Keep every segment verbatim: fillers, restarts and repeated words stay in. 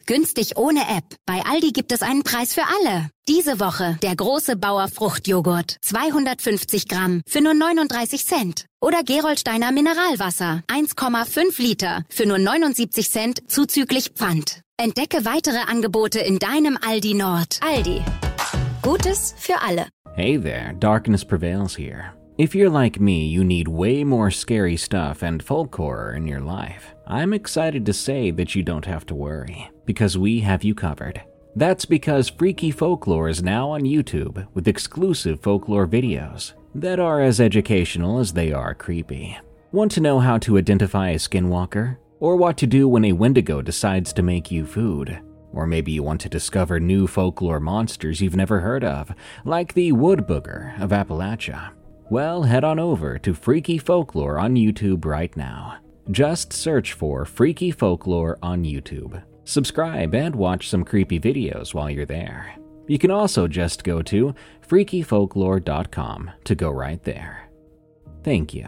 Günstig ohne App. Bei Aldi gibt es einen Preis für alle. Diese Woche der große Bauer Fruchtjoghurt. zweihundertfünfzig Gramm für nur neununddreißig Cent. Oder Gerolsteiner Mineralwasser. eins Komma fünf Liter für nur neunundsiebzig Cent zuzüglich Pfand. Entdecke weitere Angebote in deinem Aldi Nord. Aldi. Gutes für alle. Hey there, Darkness Prevails here. If you're like me, you need way more scary stuff and folk horror in your life. I'm excited to say that you don't have to worry, because we have you covered. That's because Freaky Folklore is now on YouTube with exclusive folklore videos that are as educational as they are creepy. Want to know how to identify a skinwalker? Or what to do when a Wendigo decides to make you food? Or maybe you want to discover new folklore monsters you've never heard of, like the Wood Booger of Appalachia. Well, head on over to Freaky Folklore on YouTube right now. Just search for Freaky Folklore on YouTube. Subscribe and watch some creepy videos while you're there. You can also just go to freaky folklore dot com to go right there. Thank you.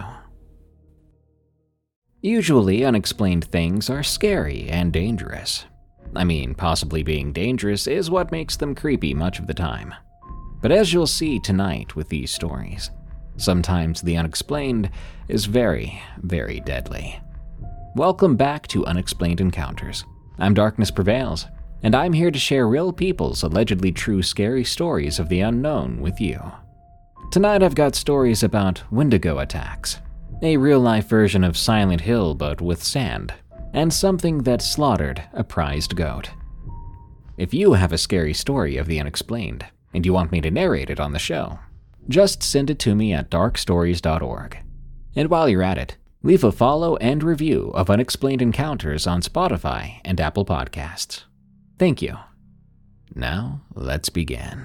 Usually, unexplained things are scary and dangerous. I mean, possibly being dangerous is what makes them creepy much of the time. But as you'll see tonight with these stories, sometimes the unexplained is very, very deadly. Welcome back to Unexplained Encounters. I'm Darkness Prevails, and I'm here to share real people's allegedly true scary stories of the unknown with you. Tonight I've got stories about Wendigo attacks, a real-life version of Silent Hill but with sand, and something that slaughtered a prized goat. If you have a scary story of the unexplained, and you want me to narrate it on the show, just send it to me at dark stories dot org. And while you're at it, leave a follow and review of Unexplained Encounters on Spotify and Apple Podcasts. Thank you. Now, let's begin.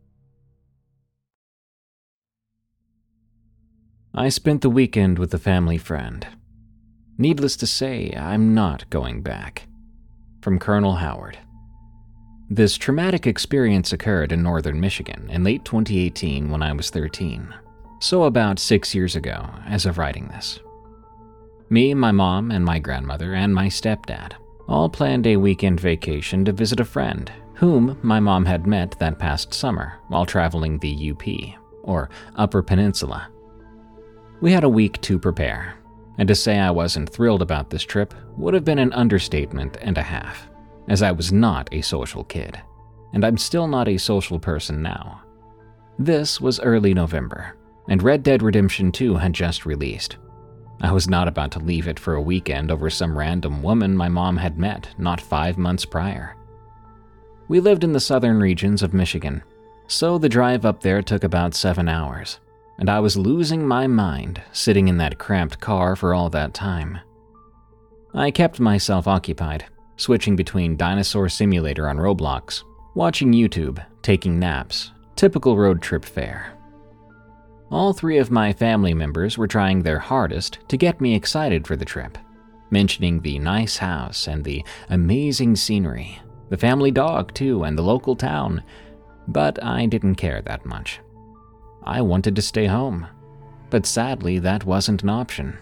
I spent the weekend with a family friend. Needless to say, I'm not going back. From Colonel Howard. This traumatic experience occurred in northern Michigan in late twenty eighteen when I was thirteen, so about six years ago as of writing this. Me, my mom, and my grandmother, and my stepdad all planned a weekend vacation to visit a friend whom my mom had met that past summer while traveling the U P, or Upper Peninsula. We had a week to prepare, and to say I wasn't thrilled about this trip would have been an understatement and a half, as I was not a social kid, and I'm still not a social person now. This was early November, and Red Dead Redemption two had just released. I was not about to leave it for a weekend over some random woman my mom had met not five months prior. We lived in the southern regions of Michigan, so the drive up there took about seven hours, and I was losing my mind sitting in that cramped car for all that time. I kept myself occupied, switching between Dinosaur Simulator on Roblox, watching YouTube, taking naps, typical road trip fare. All three of my family members were trying their hardest to get me excited for the trip, mentioning the nice house and the amazing scenery, the family dog too, and the local town, but I didn't care that much. I wanted to stay home, but sadly that wasn't an option.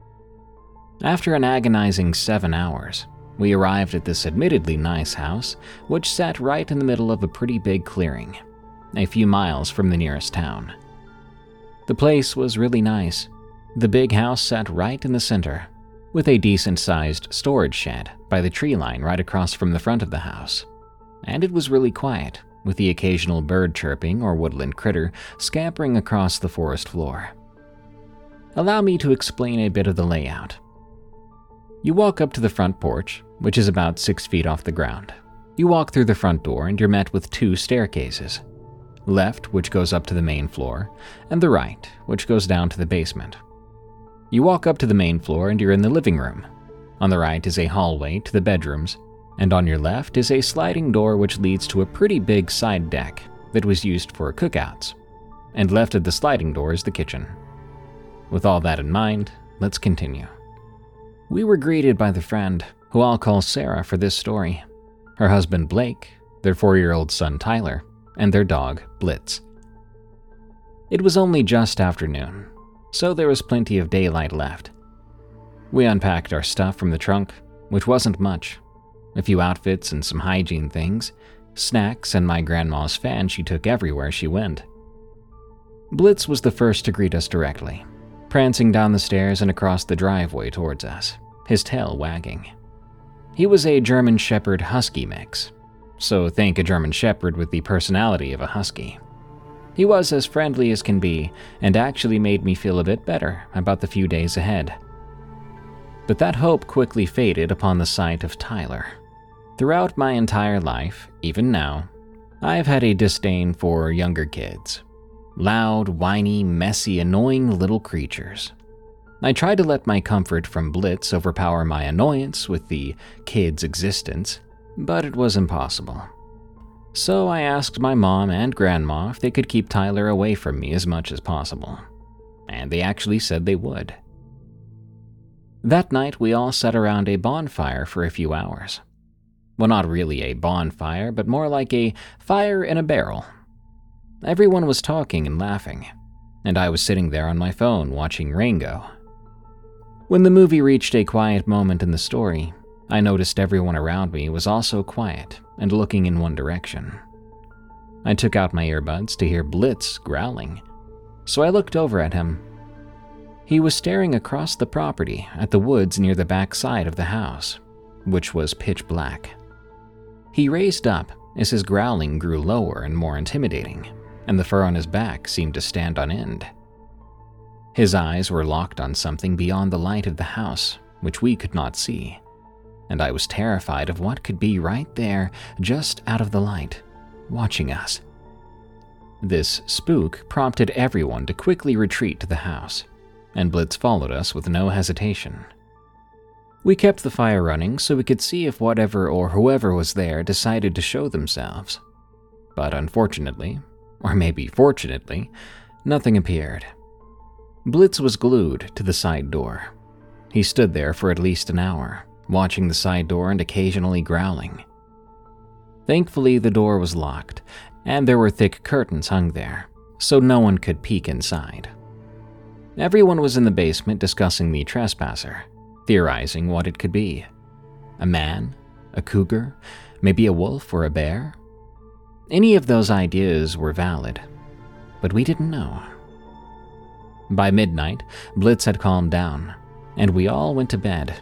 After an agonizing seven hours, we arrived at this admittedly nice house, which sat right in the middle of a pretty big clearing, a few miles from the nearest town. The place was really nice. The big house sat right in the center, with a decent-sized storage shed by the tree line right across from the front of the house. And it was really quiet, with the occasional bird chirping or woodland critter scampering across the forest floor. Allow me to explain a bit of the layout. You walk up to the front porch, which is about six feet off the ground. You walk through the front door and you're met with two staircases. Left, which goes up to the main floor, and the right, which goes down to the basement. You walk up to the main floor and you're in the living room. On the right is a hallway to the bedrooms, and on your left is a sliding door which leads to a pretty big side deck that was used for cookouts. And left of the sliding door is the kitchen. With all that in mind, let's continue. We were greeted by the friend, who I'll call Sarah for this story, her husband Blake, their four-year-old son Tyler, and their dog, Blitz. It was only just afternoon, so there was plenty of daylight left. We unpacked our stuff from the trunk, which wasn't much. a few outfits and some hygiene things, snacks, and my grandma's fan she took everywhere she went. Blitz was the first to greet us directly, prancing down the stairs and across the driveway towards us, his tail wagging. He was a German Shepherd Husky mix, so think a German Shepherd with the personality of a husky. He was as friendly as can be and actually made me feel a bit better about the few days ahead. But that hope quickly faded upon the sight of Tyler. Throughout my entire life, even now, I've had a disdain for younger kids. Loud, whiny, messy, annoying little creatures. I tried to let my comfort from Blitz overpower my annoyance with the kid's existence, but it was impossible. So I asked my mom and grandma if they could keep Tyler away from me as much as possible, and they actually said they would. That night, we all sat around a bonfire for a few hours. Well, not really a bonfire, but more like a fire in a barrel. Everyone was talking and laughing, and I was sitting there on my phone watching Rango. When the movie reached a quiet moment in the story, I noticed everyone around me was also quiet and looking in one direction. I took out my earbuds to hear Blitz growling, so I looked over at him. He was staring across the property at the woods near the back side of the house, which was pitch black. He raised up as his growling grew lower and more intimidating, and the fur on his back seemed to stand on end. His eyes were locked on something beyond the light of the house, which we could not see, and I was terrified of what could be right there, just out of the light, watching us. This spook prompted everyone to quickly retreat to the house, and Blitz followed us with no hesitation. We kept the fire running so we could see if whatever or whoever was there decided to show themselves. But unfortunately, or maybe fortunately, nothing appeared. Blitz was glued to the side door. He stood there for at least an hour, watching the side door and occasionally growling. Thankfully, the door was locked, and there were thick curtains hung there, so no one could peek inside. Everyone was in the basement discussing the trespasser, theorizing what it could be. A man? A cougar? Maybe a wolf or a bear? Any of those ideas were valid, but we didn't know. By midnight, Blitz had calmed down, and we all went to bed.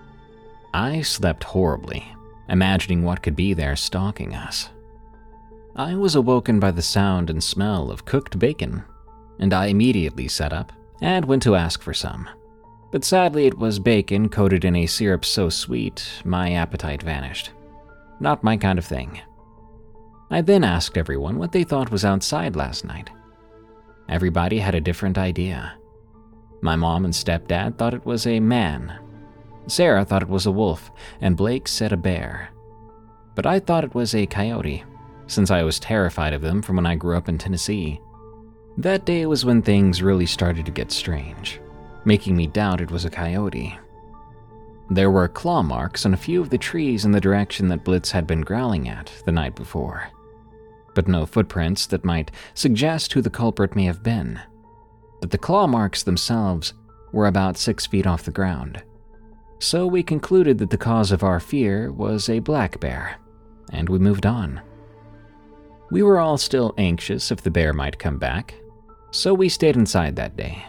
I slept horribly, imagining what could be there stalking us. I was awoken by the sound and smell of cooked bacon, and I immediately sat up and went to ask for some. But sadly, it was bacon coated in a syrup so sweet, my appetite vanished. Not my kind of thing. I then asked everyone what they thought was outside last night. Everybody had a different idea. My mom and stepdad thought it was a man. Sarah thought it was a wolf, and Blake said a bear. But I thought it was a coyote, since I was terrified of them from when I grew up in Tennessee. That day was when things really started to get strange, making me doubt it was a coyote. There were claw marks on a few of the trees in the direction that Blitz had been growling at the night before, but no footprints that might suggest who the culprit may have been. But the claw marks themselves were about six feet off the ground, so we concluded that the cause of our fear was a black bear, and we moved on. We were all still anxious if the bear might come back, so we stayed inside that day.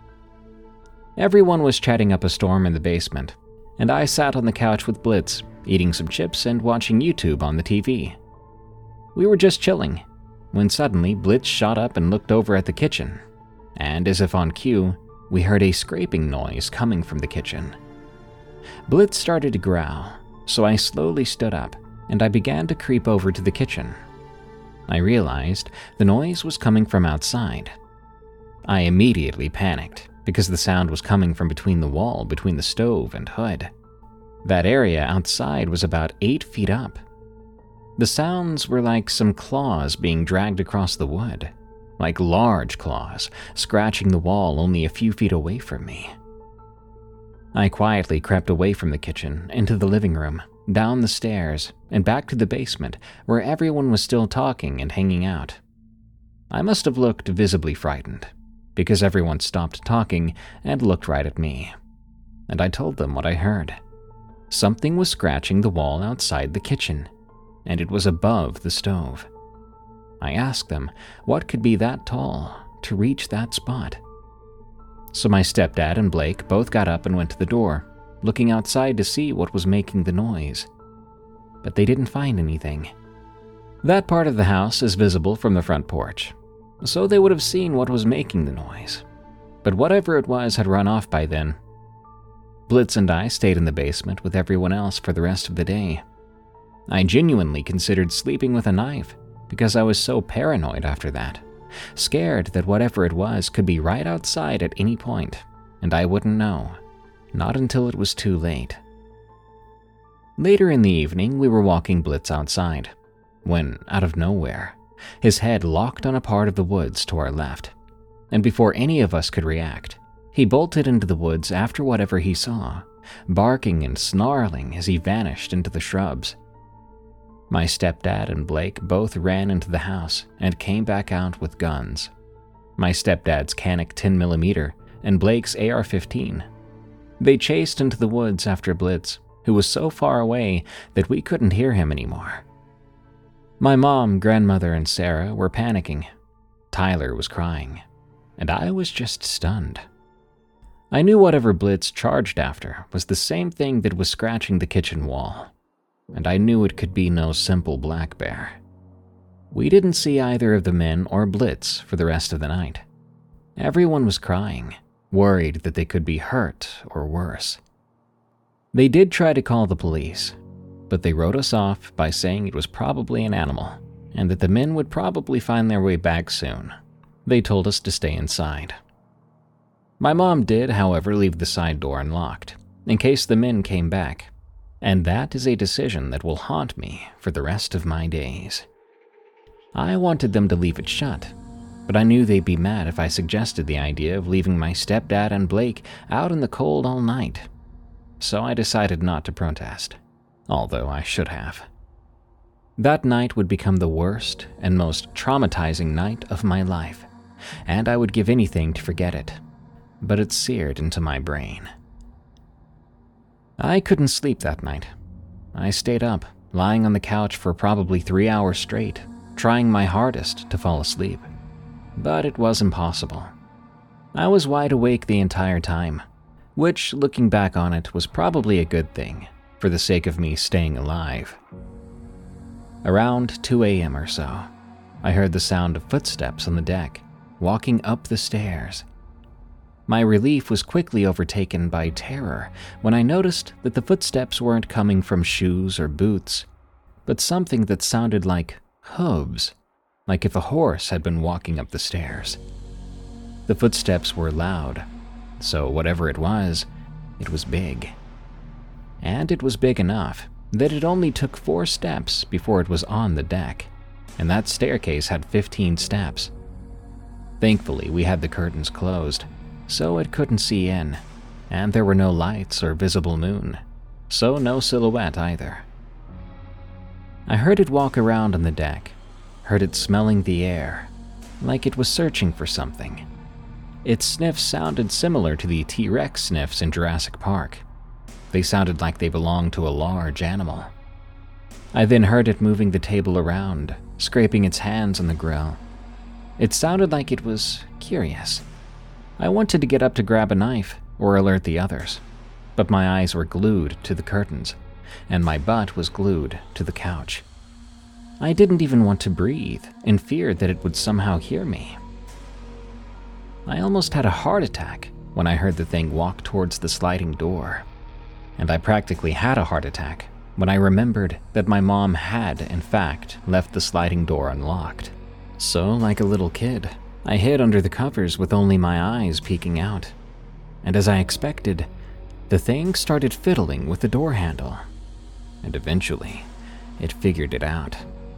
Everyone was chatting up a storm in the basement, and I sat on the couch with Blitz, eating some chips and watching YouTube on the T V. We were just chilling, when suddenly Blitz shot up and looked over at the kitchen, and as if on cue, we heard a scraping noise coming from the kitchen. Blitz started to growl, so I slowly stood up, and I began to creep over to the kitchen. I realized the noise was coming from outside. I immediately panicked, because the sound was coming from between the wall between the stove and hood. That area outside was about eight feet up. The sounds were like some claws being dragged across the wood, like large claws scratching the wall only a few feet away from me. I quietly crept away from the kitchen into the living room, down the stairs, and back to the basement where everyone was still talking and hanging out. I must have looked visibly frightened, because everyone stopped talking and looked right at me, and I told them what I heard. something was scratching the wall outside the kitchen, and it was above the stove. I asked them what could be that tall to reach that spot. So my stepdad and Blake both got up and went to the door, looking outside to see what was making the noise. But they didn't find anything. That part of the house is visible from the front porch, so they would have seen what was making the noise. But whatever it was had run off by then. Blitz and I stayed in the basement with everyone else for the rest of the day. I genuinely considered sleeping with a knife because I was so paranoid after that, scared that whatever it was could be right outside at any point, and I wouldn't know, not until it was too late. Later in the evening, we were walking Blitz outside, when, out of nowhere, his head locked on a part of the woods to our left, and before any of us could react, he bolted into the woods after whatever he saw, barking and snarling as he vanished into the shrubs. My stepdad and Blake both ran into the house and came back out with guns. My stepdad's Canik ten millimeter and Blake's A R fifteen. They chased into the woods after Blitz, who was so far away that we couldn't hear him anymore. My mom, grandmother, and Sarah were panicking. Tyler was crying, and I was just stunned. I knew whatever Blitz charged after was the same thing that was scratching the kitchen wall, and I knew it could be no simple black bear. We didn't see either of the men or Blitz for the rest of the night. Everyone was crying, worried that they could be hurt or worse. They did try to call the police, but they wrote us off by saying it was probably an animal and that the men would probably find their way back soon. They told us to stay inside. My mom did, however, leave the side door unlocked, in case the men came back, and that is a decision that will haunt me for the rest of my days. I wanted them to leave it shut, but I knew they'd be mad if I suggested the idea of leaving my stepdad and Blake out in the cold all night, so I decided not to protest, although I should have. That night would become the worst and most traumatizing night of my life, and I would give anything to forget it. But it seared into my brain. I couldn't sleep that night. I stayed up, lying on the couch for probably three hours straight, trying my hardest to fall asleep. But it was impossible. I was wide awake the entire time, which, looking back on it, was probably a good thing, for the sake of me staying alive. Around two a.m. or so, I heard the sound of footsteps on the deck, walking up the stairs. My relief was quickly overtaken by terror when I noticed that the footsteps weren't coming from shoes or boots, but something that sounded like hooves, like if a horse had been walking up the stairs. The footsteps were loud, so whatever it was, it was big. And it was big enough that it only took four steps before it was on the deck, and that staircase had fifteen steps. Thankfully, we had the curtains closed, so it couldn't see in, and there were no lights or visible moon, so no silhouette either. I heard it walk around on the deck, heard it smelling the air, like it was searching for something. Its sniffs sounded similar to the T-Rex sniffs in Jurassic Park. They sounded like they belonged to a large animal. I then heard it moving the table around, scraping its hands on the grill. It sounded like it was curious. I wanted to get up to grab a knife or alert the others, but my eyes were glued to the curtains, and my butt was glued to the couch. I didn't even want to breathe in fear that it would somehow hear me. I almost had a heart attack when I heard the thing walk towards the sliding door, and I practically had a heart attack when I remembered that my mom had, in fact, left the sliding door unlocked. So, like a little kid, I hid under the covers with only my eyes peeking out, and as I expected, the thing started fiddling with the door handle, and eventually, it figured it out.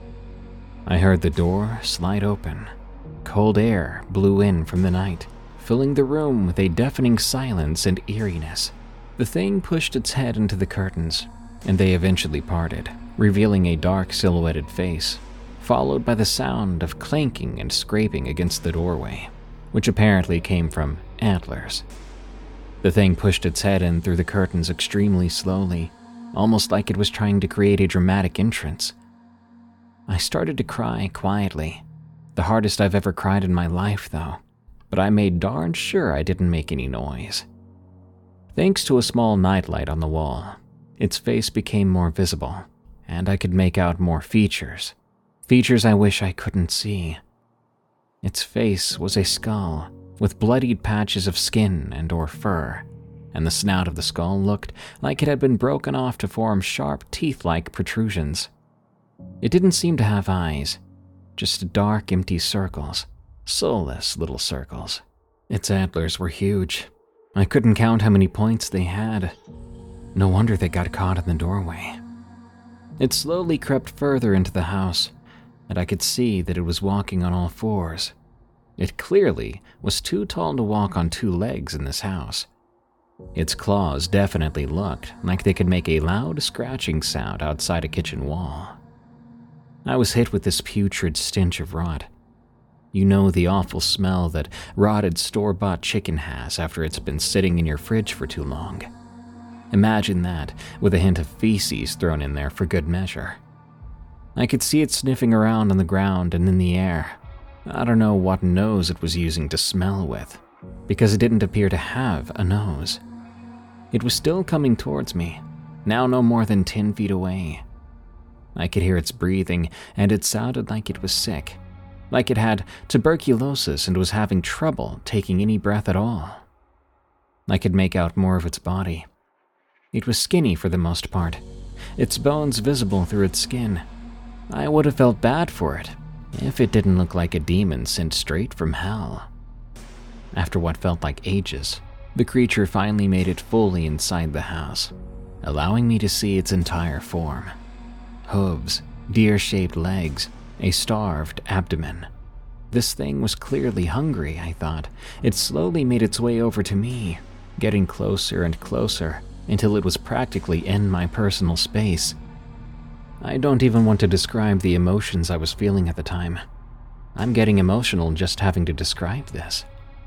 I heard the door slide open. Cold air blew in from the night, filling the room with a deafening silence and eeriness. The thing pushed its head into the curtains, and they eventually parted, revealing a dark silhouetted face, followed by the sound of clanking and scraping against the doorway, which apparently came from antlers. The thing pushed its head in through the curtains extremely slowly, almost like it was trying to create a dramatic entrance. I started to cry quietly, the hardest I've ever cried in my life though, but I made darn sure I didn't make any noise. Thanks to a small nightlight on the wall, its face became more visible, and I could make out more features, features I wish I couldn't see. Its face was a skull, with bloodied patches of skin and or fur, and the snout of the skull looked like it had been broken off to form sharp teeth-like protrusions. It didn't seem to have eyes, just dark, empty circles, soulless little circles. Its antlers were huge. I couldn't count how many points they had. No wonder they got caught in the doorway. It slowly crept further into the house, and I could see that it was walking on all fours. It clearly was too tall to walk on two legs in this house. Its claws definitely looked like they could make a loud scratching sound outside a kitchen wall. I was hit with this putrid stench of rot. You know, the awful smell that rotted store-bought chicken has after it's been sitting in your fridge for too long. Imagine that, with a hint of feces thrown in there for good measure. I could see it sniffing around on the ground and in the air. I don't know what nose it was using to smell with, because it didn't appear to have a nose. It was still coming towards me, now no more than ten feet away. I could hear its breathing, and it sounded like it was sick, like it had tuberculosis and was having trouble taking any breath at all. I could make out more of its body. It was skinny for the most part, its bones visible through its skin. I would have felt bad for it if it didn't look like a demon sent straight from hell. After what felt like ages, the creature finally made it fully inside the house, allowing me to see its entire form. Hooves, deer-shaped legs, a starved abdomen. This thing was clearly hungry, I thought. It slowly made its way over to me, getting closer and closer until it was practically in my personal space. I don't even want to describe the emotions I was feeling at the time. I'm getting emotional just having to describe this.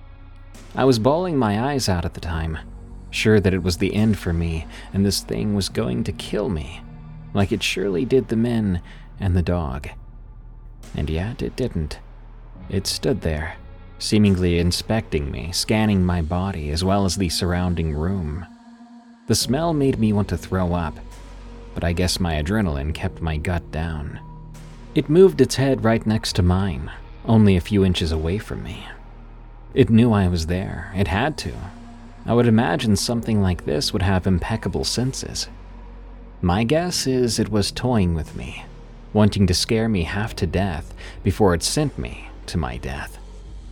I was bawling my eyes out at the time, sure that it was the end for me and this thing was going to kill me, like it surely did the men and the dog. And yet it didn't. It stood there, seemingly inspecting me, scanning my body as well as the surrounding room. The smell made me want to throw up, but I guess my adrenaline kept my gut down. It moved its head right next to mine, only a few inches away from me. It knew I was there. It had to. I would imagine something like this would have impeccable senses. My guess is it was toying with me, wanting to scare me half to death before it sent me to my death.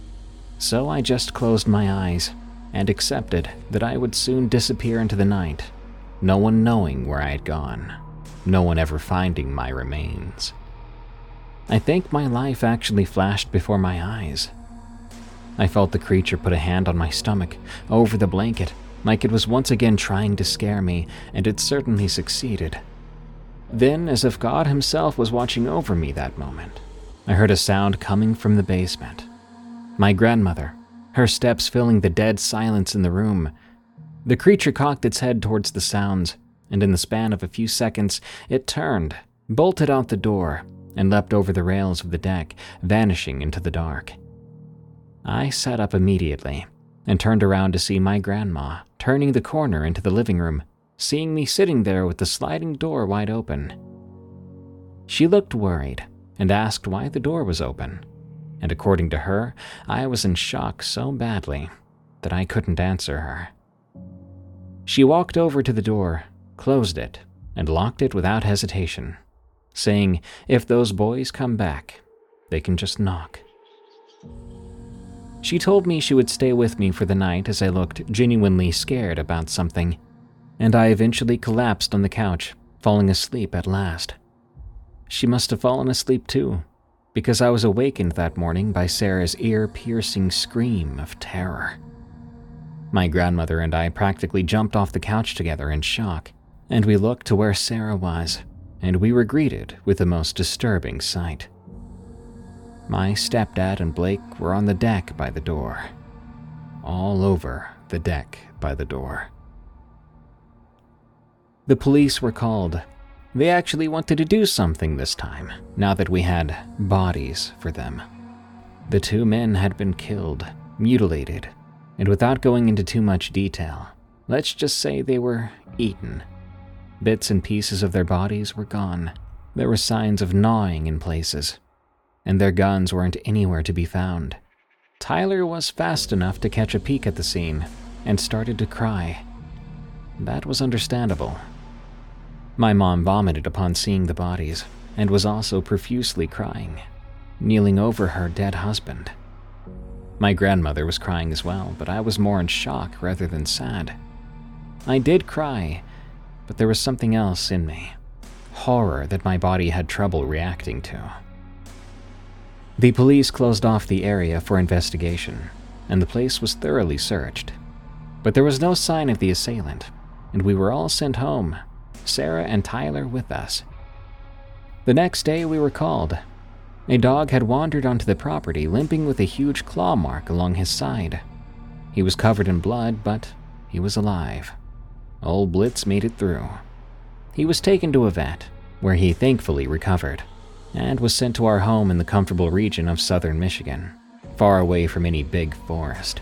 So I just closed my eyes and accepted that I would soon disappear into the night, no one knowing where I had gone, no one ever finding my remains. I think my life actually flashed before my eyes. I felt the creature put a hand on my stomach, over the blanket, like it was once again trying to scare me, and it certainly succeeded. Then, as if God himself was watching over me that moment, I heard a sound coming from the basement. My grandmother, her steps filling the dead silence in the room. The creature cocked its head towards the sounds, and in the span of a few seconds, it turned, bolted out the door, and leapt over the rails of the deck, vanishing into the dark. I sat up immediately and turned around to see my grandma turning the corner into the living room, seeing me sitting there with the sliding door wide open. She looked worried and asked why the door was open, and according to her, I was in shock so badly that I couldn't answer her. She walked over to the door, closed it, and locked it without hesitation, saying if those boys come back, they can just knock. She told me she would stay with me for the night as I looked genuinely scared about something, and I eventually collapsed on the couch, falling asleep at last. She must have fallen asleep too, because I was awakened that morning by Sarah's ear-piercing scream of terror. My grandmother and I practically jumped off the couch together in shock, and we looked to where Sarah was, and we were greeted with the most disturbing sight. My stepdad and Blake were on the deck by the door, all over the deck by the door. The police were called. They actually wanted to do something this time, now that we had bodies for them. The two men had been killed, mutilated, and without going into too much detail, let's just say they were eaten. Bits and pieces of their bodies were gone. There were signs of gnawing in places, and their guns weren't anywhere to be found. Tyler was fast enough to catch a peek at the scene and started to cry. That was understandable. My mom vomited upon seeing the bodies and was also profusely crying, kneeling over her dead husband. My grandmother was crying as well, but I was more in shock rather than sad. I did cry, but there was something else in me, horror that my body had trouble reacting to. The police closed off the area for investigation, and the place was thoroughly searched. But there was no sign of the assailant, and we were all sent home, Sarah and Tyler with us. The next day we were called. A dog had wandered onto the property, limping with a huge claw mark along his side. He was covered in blood, but he was alive. Old Blitz made it through. He was taken to a vet, where he thankfully recovered, and was sent to our home in the comfortable region of southern Michigan, far away from any big forest.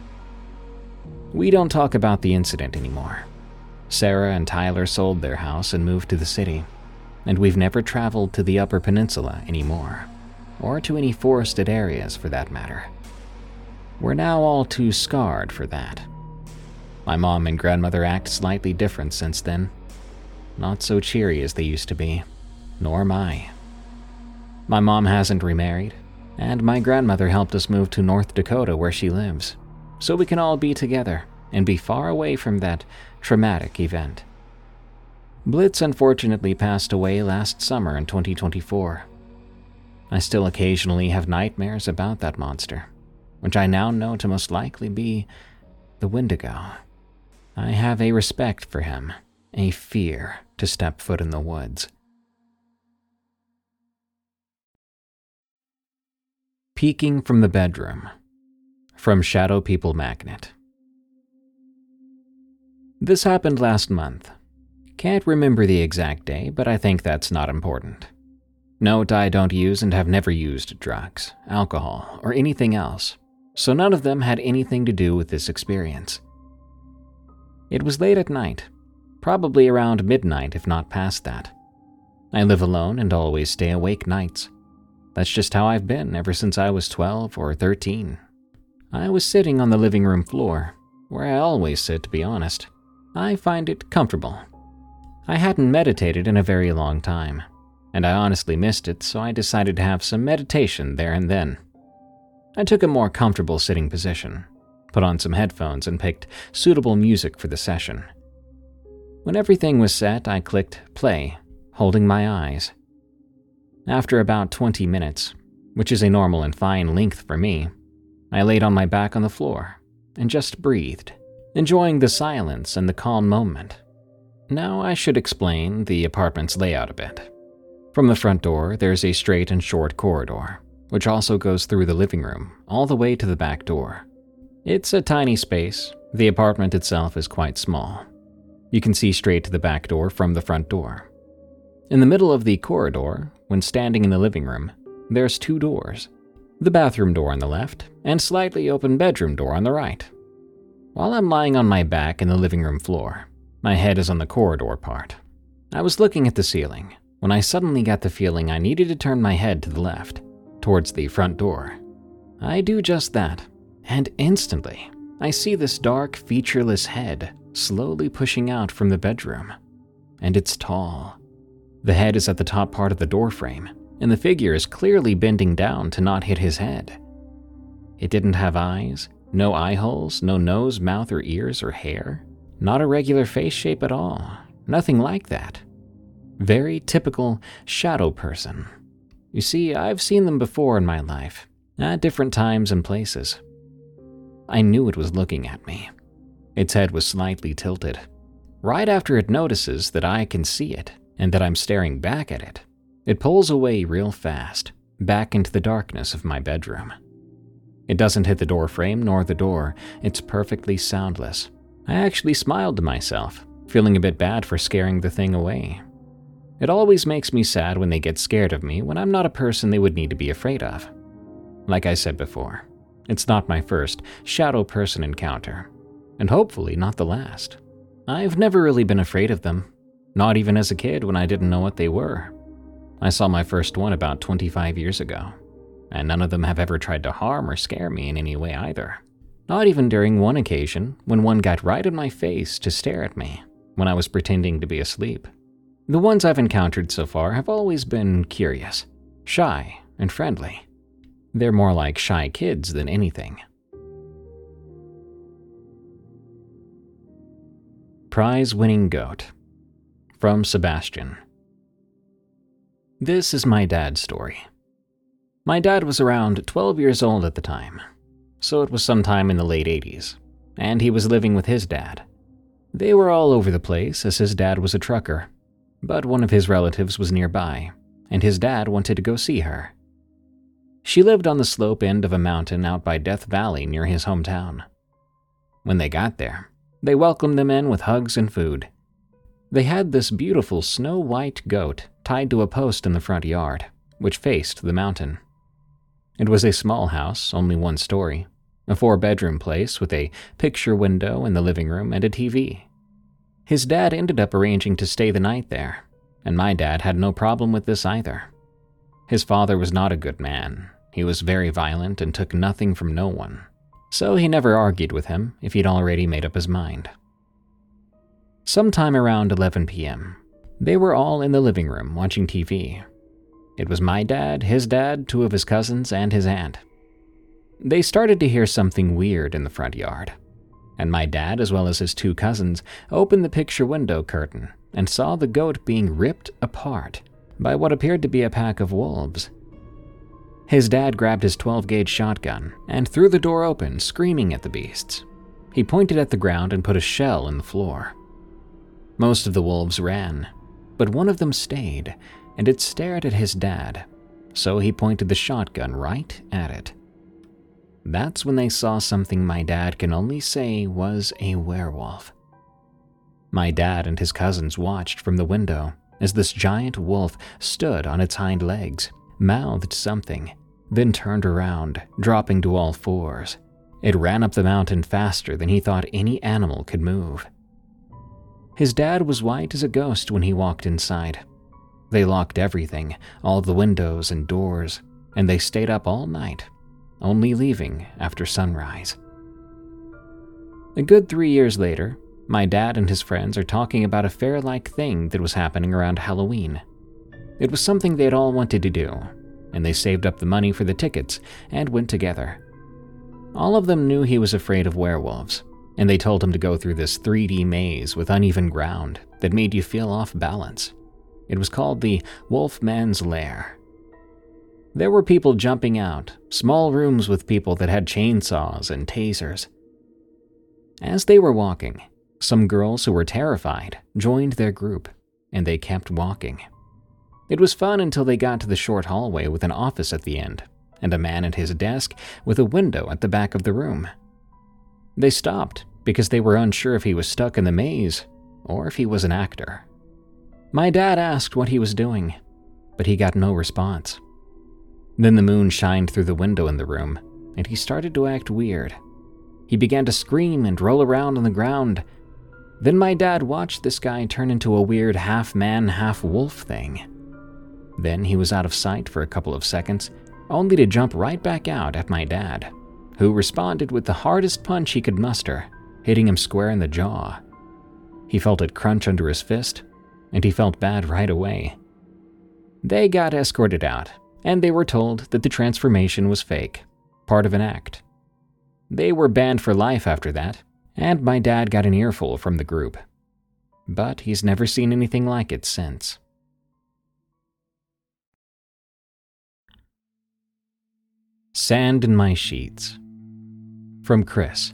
We don't talk about the incident anymore. Sarah and Tyler sold their house and moved to the city, and we've never traveled to the Upper Peninsula anymore, or to any forested areas for that matter. We're now all too scarred for that. My mom and grandmother act slightly different since then. Not so cheery as they used to be, nor am I. My mom hasn't remarried, and my grandmother helped us move to North Dakota where she lives, so we can all be together and be far away from that traumatic event. Blitz unfortunately passed away last summer in twenty twenty-four. I still occasionally have nightmares about that monster, which I now know to most likely be the Wendigo. I have a respect for him, a fear to step foot in the woods. Peeking from the bedroom. From Shadow People Magnet. This happened last month. Can't remember the exact day, but I think that's not important. Note, I don't use and have never used drugs, alcohol, or anything else, so none of them had anything to do with this experience. It was late at night, probably around midnight if not past that. I live alone and always stay awake nights. That's just how I've been ever since I was twelve or thirteen. I was sitting on the living room floor, where I always sit to be honest. I find it comfortable. I hadn't meditated in a very long time, and I honestly missed it, so I decided to have some meditation there and then. I took a more comfortable sitting position, put on some headphones, and picked suitable music for the session. When everything was set, I clicked play, holding my eyes. After about twenty minutes, which is a normal and fine length for me, I laid on my back on the floor and just breathed, enjoying the silence and the calm moment. Now I should explain the apartment's layout a bit. From the front door, there's a straight and short corridor, which also goes through the living room, all the way to the back door. It's a tiny space. The apartment itself is quite small. You can see straight to the back door from the front door. In the middle of the corridor, when standing in the living room, there's two doors. The bathroom door on the left, and slightly open bedroom door on the right. While I'm lying on my back in the living room floor, my head is on the corridor part. I was looking at the ceiling when I suddenly got the feeling I needed to turn my head to the left, towards the front door. I do just that, and instantly, I see this dark, featureless head slowly pushing out from the bedroom. And it's tall. The head is at the top part of the doorframe, and the figure is clearly bending down to not hit his head. It didn't have eyes, no eye holes, no nose, mouth, or ears, or hair. Not a regular face shape at all. Nothing like that. Very typical shadow person. You see, I've seen them before in my life, at different times and places. I knew it was looking at me. Its head was slightly tilted. Right after it notices that I can see it, and that I'm staring back at it, it pulls away real fast, back into the darkness of my bedroom. It doesn't hit the door frame nor the door. It's perfectly soundless. I actually smiled to myself, feeling a bit bad for scaring the thing away. It always makes me sad when they get scared of me when I'm not a person they would need to be afraid of. Like I said before, it's not my first shadow person encounter, and hopefully not the last. I've never really been afraid of them, not even as a kid when I didn't know what they were. I saw my first one about twenty-five years ago, and none of them have ever tried to harm or scare me in any way either. Not even during one occasion when one got right in my face to stare at me when I was pretending to be asleep. The ones I've encountered so far have always been curious, shy, and friendly. They're more like shy kids than anything. Prize-winning goat. From Sebastian. This is my dad's story. My dad was around twelve years old at the time, so it was sometime in the late eighties, and he was living with his dad. They were all over the place as his dad was a trucker, but one of his relatives was nearby, and his dad wanted to go see her. She lived on the slope end of a mountain out by Death Valley near his hometown. When they got there, they welcomed them in with hugs and food. They had this beautiful snow-white goat tied to a post in the front yard, which faced the mountain. It was a small house, only one story, a four-bedroom place with a picture window in the living room and a T V. His dad ended up arranging to stay the night there, and my dad had no problem with this either. His father was not a good man. He was very violent and took nothing from no one, so he never argued with him if he'd already made up his mind. Sometime around eleven p.m., they were all in the living room watching T V. It was my dad, his dad, two of his cousins, and his aunt. They started to hear something weird in the front yard, and my dad, as well as his two cousins, opened the picture window curtain and saw the goat being ripped apart by what appeared to be a pack of wolves. His dad grabbed his twelve-gauge shotgun and threw the door open, screaming at the beasts. He pointed at the ground and put a shell in the floor. Most of the wolves ran, but one of them stayed, and it stared at his dad, so he pointed the shotgun right at it. That's when they saw something my dad can only say was a werewolf. My dad and his cousins watched from the window as this giant wolf stood on its hind legs, mouthed something, then turned around, dropping to all fours. It ran up the mountain faster than he thought any animal could move. His dad was white as a ghost when he walked inside. They locked everything, all the windows and doors, and they stayed up all night, only leaving after sunrise. A good three years later, my dad and his friends are talking about a fair-like thing that was happening around Halloween. It was something they'd all wanted to do, and they saved up the money for the tickets and went together. All of them knew he was afraid of werewolves, and they told him to go through this three D maze with uneven ground that made you feel off balance. It was called the Wolfman's Lair. There were people jumping out, small rooms with people that had chainsaws and tasers. As they were walking, some girls who were terrified joined their group, and they kept walking. It was fun until they got to the short hallway with an office at the end, and a man at his desk with a window at the back of the room. They stopped because they were unsure if he was stuck in the maze or if he was an actor. My dad asked what he was doing, but he got no response. Then the moon shined through the window in the room, and he started to act weird. He began to scream and roll around on the ground. Then my dad watched this guy turn into a weird half-man, half-wolf thing. Then he was out of sight for a couple of seconds, only to jump right back out at my dad, who responded with the hardest punch he could muster, hitting him square in the jaw. He felt it crunch under his fist, and he felt bad right away. They got escorted out, and they were told that the transformation was fake, part of an act. They were banned for life after that, and my dad got an earful from the group. But he's never seen anything like it since. Sand in My Sheets. From Chris.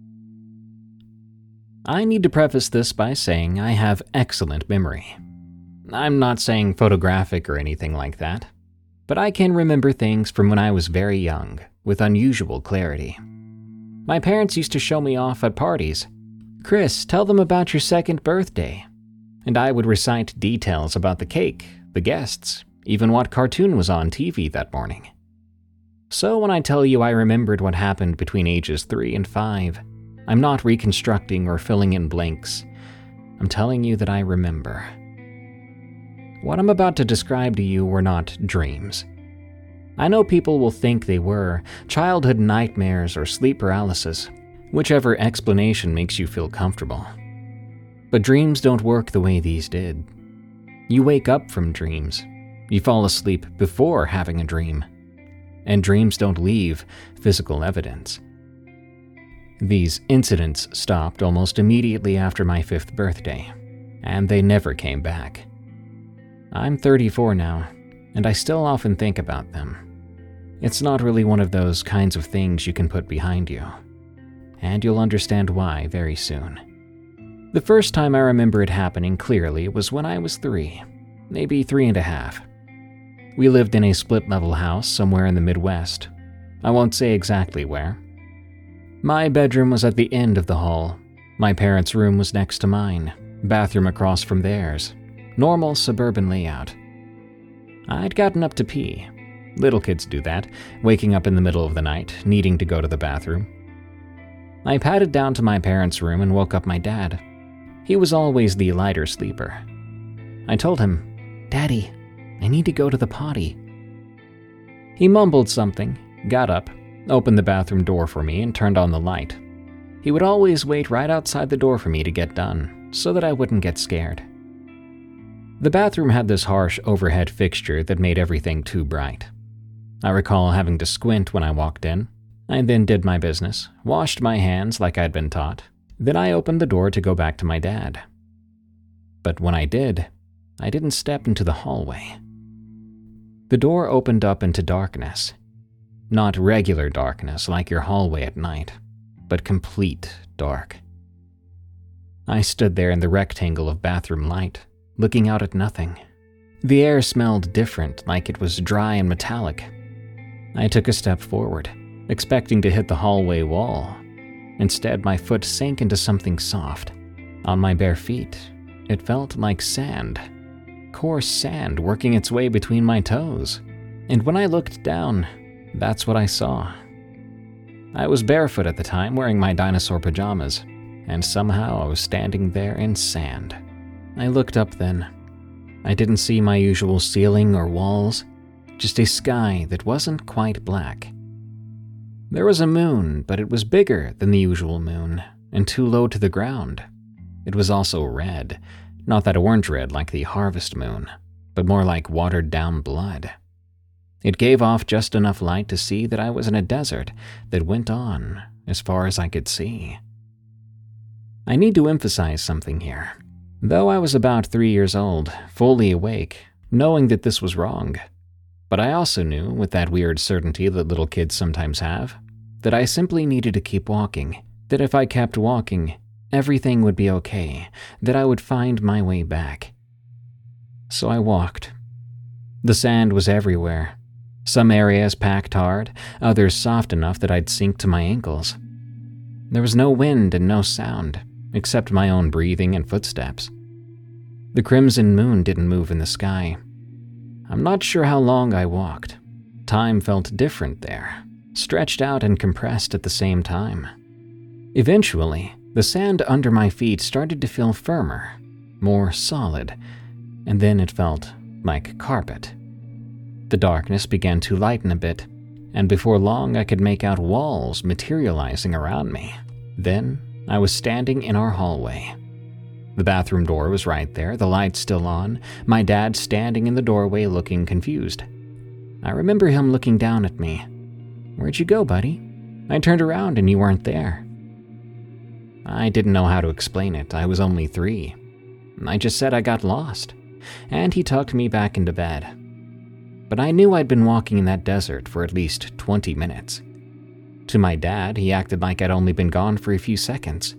I need to preface this by saying I have excellent memory. I'm not saying photographic or anything like that, but I can remember things from when I was very young with unusual clarity. My parents used to show me off at parties, "Chris, tell them about your second birthday." And I would recite details about the cake, the guests, even what cartoon was on T V that morning. So when I tell you I remembered what happened between ages three and five, I'm not reconstructing or filling in blanks. I'm telling you that I remember. What I'm about to describe to you were not dreams. I know people will think they were childhood nightmares or sleep paralysis, whichever explanation makes you feel comfortable. But dreams don't work the way these did. You wake up from dreams. You fall asleep before having a dream. And dreams don't leave physical evidence. These incidents stopped almost immediately after my fifth birthday, and they never came back. I'm thirty-four now, and I still often think about them. It's not really one of those kinds of things you can put behind you, and you'll understand why very soon. The first time I remember it happening clearly was when I was three, maybe three and a half. We lived in a split-level house somewhere in the Midwest. I won't say exactly where. My bedroom was at the end of the hall. My parents' room was next to mine, bathroom across from theirs. Normal suburban layout. I'd gotten up to pee. Little kids do that, waking up in the middle of the night, needing to go to the bathroom. I padded down to my parents' room and woke up my dad. He was always the lighter sleeper. I told him, "Daddy, I need to go to the potty." He mumbled something, got up, opened the bathroom door for me, and turned on the light. He would always wait right outside the door for me to get done, so that I wouldn't get scared. The bathroom had this harsh overhead fixture that made everything too bright. I recall having to squint when I walked in. I then did my business, washed my hands like I'd been taught. Then I opened the door to go back to my dad. But when I did, I didn't step into the hallway. The door opened up into darkness. Not regular darkness like your hallway at night, but complete dark. I stood there in the rectangle of bathroom light, looking out at nothing. The air smelled different, like it was dry and metallic. I took a step forward, expecting to hit the hallway wall. Instead, my foot sank into something soft. On my bare feet, it felt like sand. Coarse sand working its way between my toes. And when I looked down, that's what I saw. I was barefoot at the time, wearing my dinosaur pajamas, and somehow I was standing there in sand. I looked up then. I didn't see my usual ceiling or walls, just a sky that wasn't quite black. There was a moon, but it was bigger than the usual moon, and too low to the ground. It was also red, not that orange red like the harvest moon, but more like watered-down blood. It gave off just enough light to see that I was in a desert that went on as far as I could see. I need to emphasize something here. Though I was about three years old, fully awake, knowing that this was wrong, but I also knew, with that weird certainty that little kids sometimes have, that I simply needed to keep walking, that if I kept walking, everything would be okay, that I would find my way back. So I walked. The sand was everywhere. Some areas packed hard, others soft enough that I'd sink to my ankles. There was no wind and no sound, except my own breathing and footsteps. The crimson moon didn't move in the sky. I'm not sure how long I walked. Time felt different there, stretched out and compressed at the same time. Eventually, the sand under my feet started to feel firmer, more solid, and then it felt like carpet. The darkness began to lighten a bit, and before long I could make out walls materializing around me. Then I was standing in our hallway. The bathroom door was right there, the lights still on, my dad standing in the doorway looking confused. I remember him looking down at me. "Where'd you go, buddy? I turned around and you weren't there." I didn't know how to explain it. I was only three. I just said I got lost, and he tucked me back into bed. But I knew I'd been walking in that desert for at least twenty minutes. To my dad, he acted like I'd only been gone for a few seconds.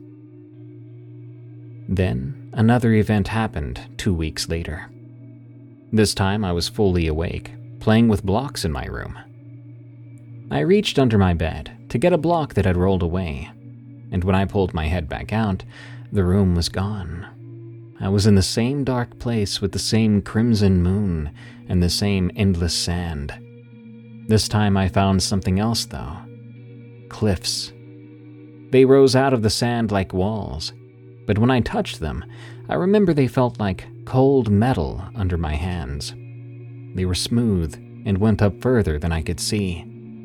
Then, another event happened two weeks later. This time I was fully awake, playing with blocks in my room. I reached under my bed to get a block that had rolled away. and when I pulled my head back out, the room was gone. I was in the same dark place with the same crimson moon and the same endless sand. This time I found something else, though. Cliffs. They rose out of the sand like walls, but when I touched them, I remember they felt like cold metal under my hands. They were smooth and went up further than I could see.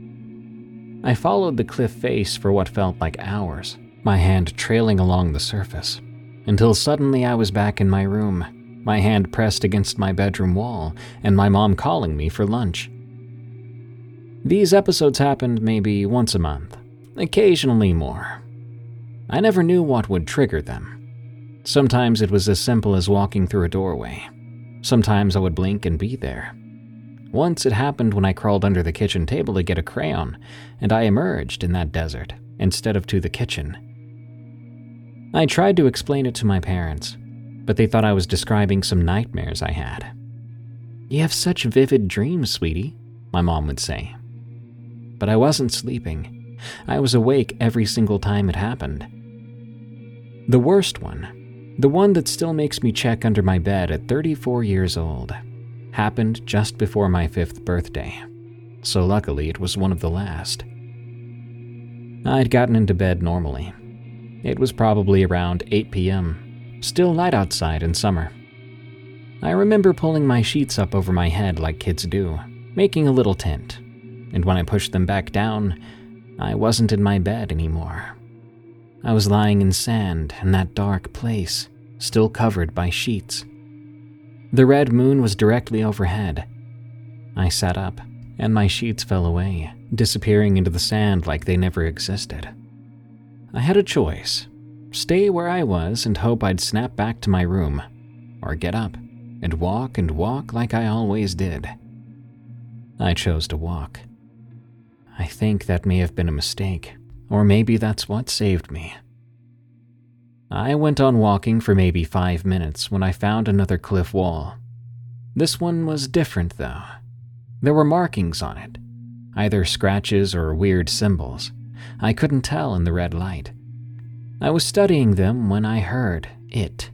I followed the cliff face for what felt like hours, my hand trailing along the surface, until suddenly I was back in my room, my hand pressed against my bedroom wall, and my mom calling me for lunch. These episodes happened maybe once a month, occasionally more. I never knew what would trigger them. Sometimes it was as simple as walking through a doorway. Sometimes I would blink and be there. Once it happened when I crawled under the kitchen table to get a crayon, and I emerged in that desert instead of to the kitchen. I tried to explain it to my parents, but they thought I was describing some nightmares I had. "You have such vivid dreams, sweetie," my mom would say. But I wasn't sleeping. I was awake every single time it happened. The worst one, the one that still makes me check under my bed at thirty-four years old, happened just before my fifth birthday, so luckily it was one of the last. I'd gotten into bed normally. It was probably around eight p.m., still light outside in summer. I remember pulling my sheets up over my head like kids do, making a little tent, and when I pushed them back down, I wasn't in my bed anymore. I was lying in sand in that dark place, still covered by sheets. The red moon was directly overhead. I sat up, and my sheets fell away, disappearing into the sand like they never existed. I had a choice: stay where I was and hope I'd snap back to my room, or get up and walk and walk like I always did. I chose to walk. I think that may have been a mistake, or maybe that's what saved me. I went on walking for maybe five minutes when I found another cliff wall. This one was different, though. There were markings on it, either scratches or weird symbols. I couldn't tell in the red light. I was studying them when I heard it.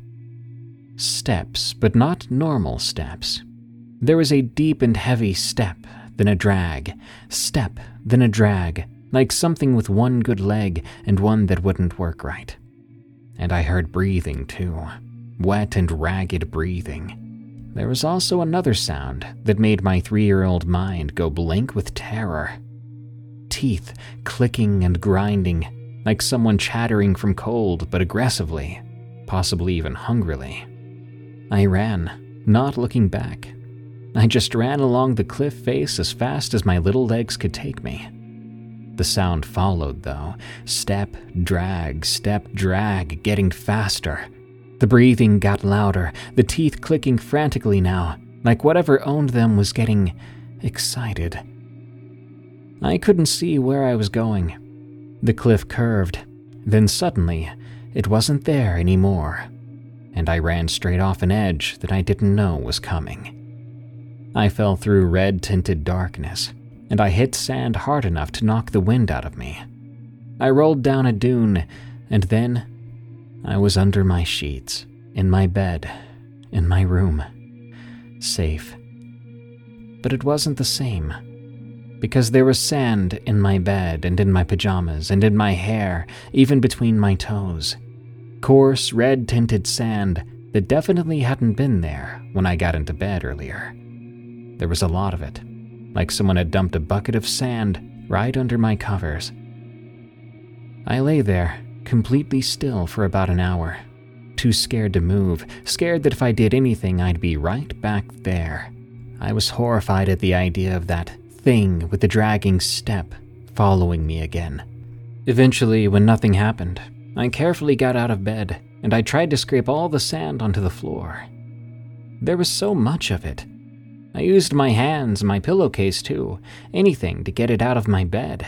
Steps, but not normal steps. There was a deep and heavy step, then a drag, step, then a drag, like something with one good leg and one that wouldn't work right. And I heard breathing too, wet and ragged breathing. There was also another sound that made my three-year-old mind go blank with terror. Teeth clicking and grinding, like someone chattering from cold but aggressively, possibly even hungrily. I ran, not looking back. I just ran along the cliff face as fast as my little legs could take me. The sound followed, though. Step, drag, step, drag, getting faster. The breathing got louder, the teeth clicking frantically now, like whatever owned them was getting excited. I couldn't see where I was going. The cliff curved, then suddenly, it wasn't there anymore, and I ran straight off an edge that I didn't know was coming. I fell through red-tinted darkness, and I hit sand hard enough to knock the wind out of me. I rolled down a dune, and then I was under my sheets, in my bed, in my room, safe. But it wasn't the same, because there was sand in my bed and in my pajamas and in my hair, even between my toes. Coarse, red-tinted sand that definitely hadn't been there when I got into bed earlier. There was a lot of it, like someone had dumped a bucket of sand right under my covers. I lay there, completely still for about an hour, too scared to move, scared that if I did anything I'd be right back there. I was horrified at the idea of that thing with the dragging step following me again. Eventually, when nothing happened, I carefully got out of bed and I tried to scrape all the sand onto the floor. There was so much of it. I used my hands, my pillowcase too, anything to get it out of my bed.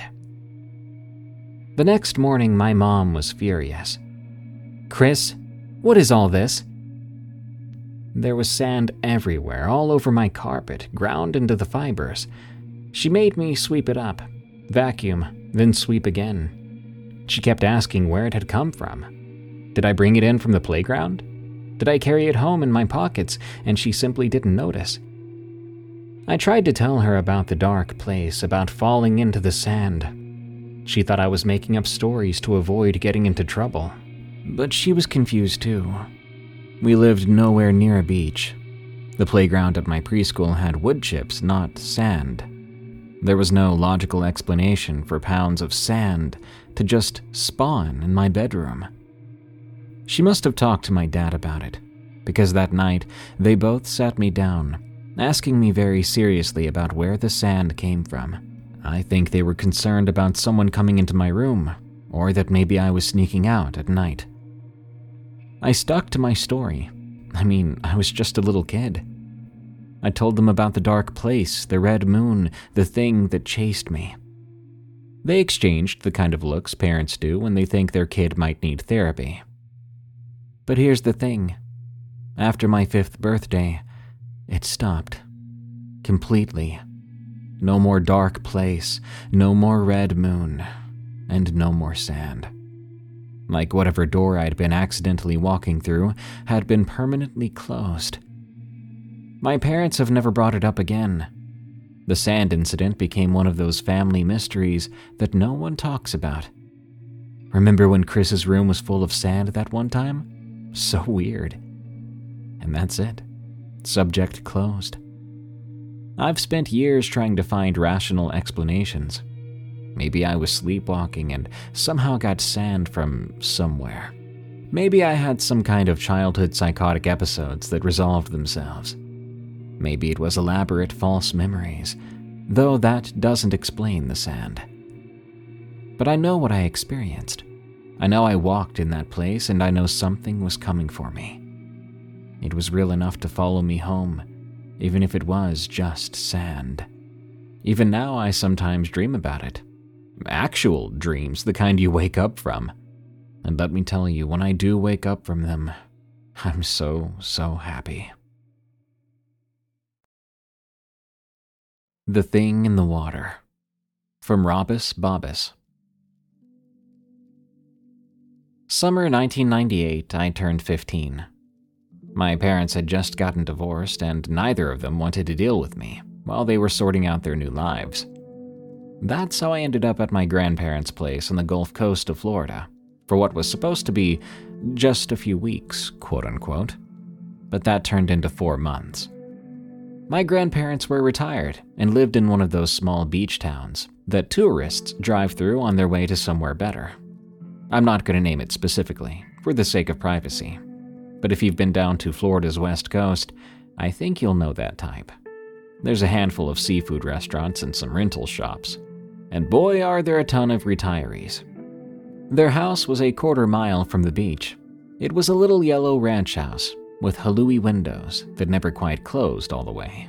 The next morning, my mom was furious. "Chris, what is all this?" There was sand everywhere, all over my carpet, ground into the fibers. She made me sweep it up, vacuum, then sweep again. She kept asking where it had come from. Did I bring it in from the playground? Did I carry it home in my pockets and she simply didn't notice? I tried to tell her about the dark place, about falling into the sand. She thought I was making up stories to avoid getting into trouble, but she was confused too. We lived nowhere near a beach. The playground at my preschool had wood chips, not sand. There was no logical explanation for pounds of sand to just spawn in my bedroom. She must have talked to my dad about it, because that night they both sat me down, asking me very seriously about where the sand came from. I think they were concerned about someone coming into my room, or that maybe I was sneaking out at night. I stuck to my story. I mean, I was just a little kid. I told them about the dark place, the red moon, the thing that chased me. They exchanged the kind of looks parents do when they think their kid might need therapy. But here's the thing. After my fifth birthday, it stopped. Completely. No more dark place, no more red moon, and no more sand. Like whatever door I'd been accidentally walking through had been permanently closed. My parents have never brought it up again. The sand incident became one of those family mysteries that no one talks about. Remember when Chris's room was full of sand that one time? So weird. And that's it. Subject closed. I've spent years trying to find rational explanations. Maybe I was sleepwalking and somehow got sand from somewhere. Maybe I had some kind of childhood psychotic episodes that resolved themselves. Maybe it was elaborate false memories, though that doesn't explain the sand. But I know what I experienced. I know I walked in that place, and I know something was coming for me. It was real enough to follow me home, even if it was just sand. Even now, I sometimes dream about it. Actual dreams, the kind you wake up from. And let me tell you, when I do wake up from them, I'm so, so happy. The Thing in the Water. From Robus Bobbus. Summer nineteen ninety-eight, I turned fifteen. My parents had just gotten divorced, and neither of them wanted to deal with me while they were sorting out their new lives. That's how I ended up at my grandparents' place on the Gulf Coast of Florida for what was supposed to be just a few weeks, quote-unquote. But that turned into four months. My grandparents were retired and lived in one of those small beach towns that tourists drive through on their way to somewhere better. I'm not going to name it specifically, for the sake of privacy. But if you've been down to Florida's west coast, I think you'll know that type. There's a handful of seafood restaurants and some rental shops. And boy, are there a ton of retirees. Their house was a quarter mile from the beach. It was a little yellow ranch house with halloui windows that never quite closed all the way.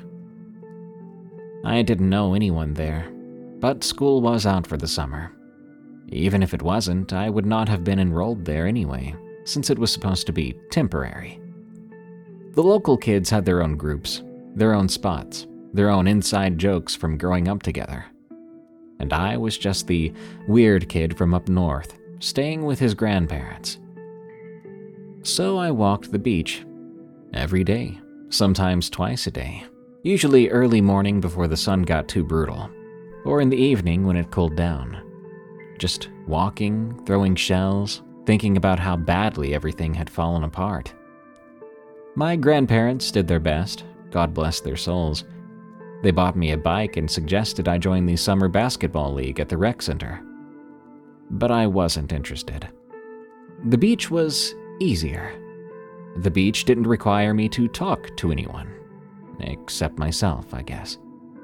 I didn't know anyone there, but school was out for the summer. Even if it wasn't, I would not have been enrolled there anyway, since it was supposed to be temporary. The local kids had their own groups, their own spots, their own inside jokes from growing up together. And I was just the weird kid from up north, staying with his grandparents. So I walked the beach every day, sometimes twice a day, usually early morning before the sun got too brutal, or in the evening when it cooled down. Just walking, throwing shells, thinking about how badly everything had fallen apart. My grandparents did their best, God bless their souls. They bought me a bike and suggested I join the summer basketball league at the rec center. But I wasn't interested. The beach was easier. The beach didn't require me to talk to anyone, except myself, I guess.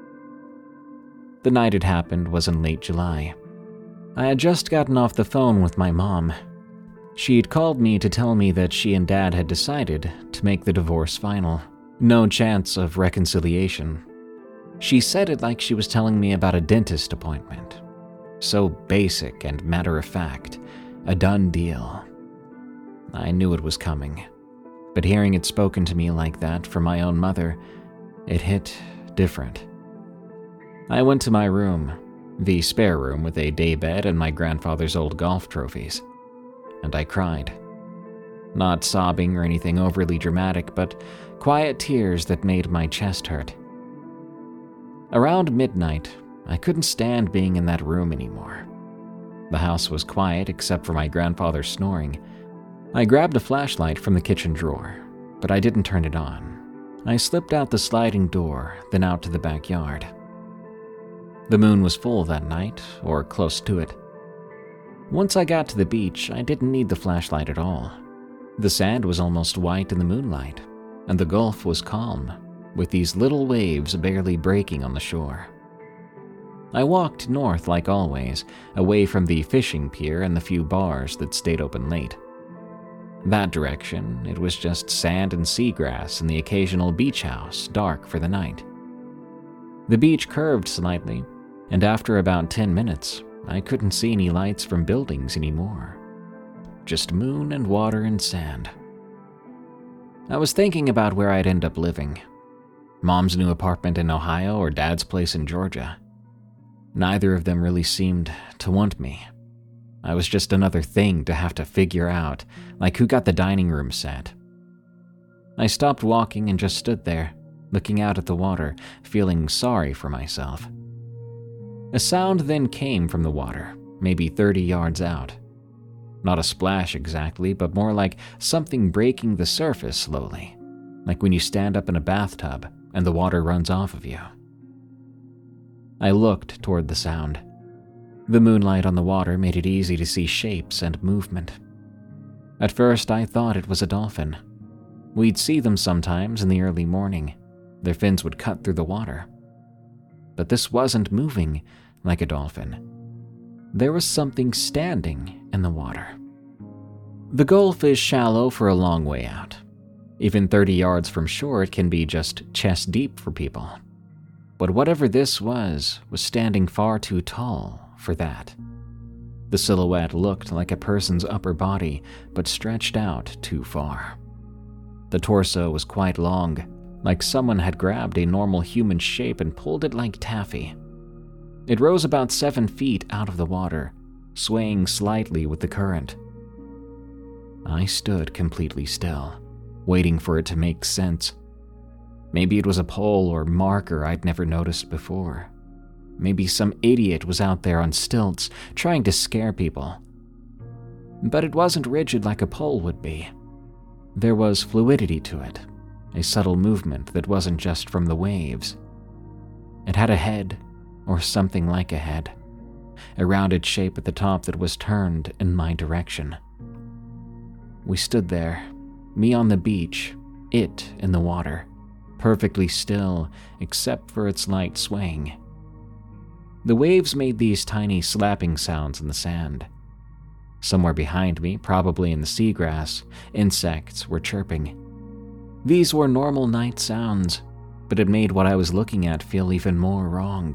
The night it happened was in late July. I had just gotten off the phone with my mom. She'd called me to tell me that she and Dad had decided to make the divorce final. No chance of reconciliation. She said it like she was telling me about a dentist appointment. So basic and matter-of-fact, a done deal. I knew it was coming, but hearing it spoken to me like that from my own mother, it hit different. I went to my room, the spare room with a daybed and my grandfather's old golf trophies, and I cried. Not sobbing or anything overly dramatic, but quiet tears that made my chest hurt. Around midnight, I couldn't stand being in that room anymore. The house was quiet except for my grandfather snoring. I grabbed a flashlight from the kitchen drawer, but I didn't turn it on. I slipped out the sliding door, then out to the backyard. The moon was full that night, or close to it. Once I got to the beach, I didn't need the flashlight at all. The sand was almost white in the moonlight, and the Gulf was calm, with these little waves barely breaking on the shore. I walked north like always, away from the fishing pier and the few bars that stayed open late. That direction, it was just sand and seagrass and the occasional beach house, dark for the night. The beach curved slightly, and after about ten minutes, I couldn't see any lights from buildings anymore. Just moon and water and sand. I was thinking about where I'd end up living. Mom's new apartment in Ohio or Dad's place in Georgia. Neither of them really seemed to want me. I was just another thing to have to figure out, like who got the dining room set. I stopped walking and just stood there, looking out at the water, feeling sorry for myself. A sound then came from the water, maybe thirty yards out. Not a splash exactly, but more like something breaking the surface slowly, like when you stand up in a bathtub and the water runs off of you. I looked toward the sound. The moonlight on the water made it easy to see shapes and movement. At first, I thought it was a dolphin. We'd see them sometimes in the early morning. Their fins would cut through the water. But this wasn't moving like a dolphin. There was something standing in the water. The Gulf is shallow for a long way out. Even thirty yards from shore, it can be just chest deep for people. But whatever this was, was standing far too tall for that. The silhouette looked like a person's upper body, but stretched out too far. The torso was quite long, like someone had grabbed a normal human shape and pulled it like taffy. It rose about seven feet out of the water, swaying slightly with the current. I stood completely still, waiting for it to make sense. Maybe it was a pole or marker I'd never noticed before. Maybe some idiot was out there on stilts, trying to scare people. But it wasn't rigid like a pole would be. There was fluidity to it, a subtle movement that wasn't just from the waves. It had a head, or something like a head, a rounded shape at the top that was turned in my direction. We stood there, me on the beach, it in the water, perfectly still except for its light swaying. The waves made these tiny slapping sounds in the sand. Somewhere behind me, probably in the seagrass, insects were chirping. These were normal night sounds, but it made what I was looking at feel even more wrong.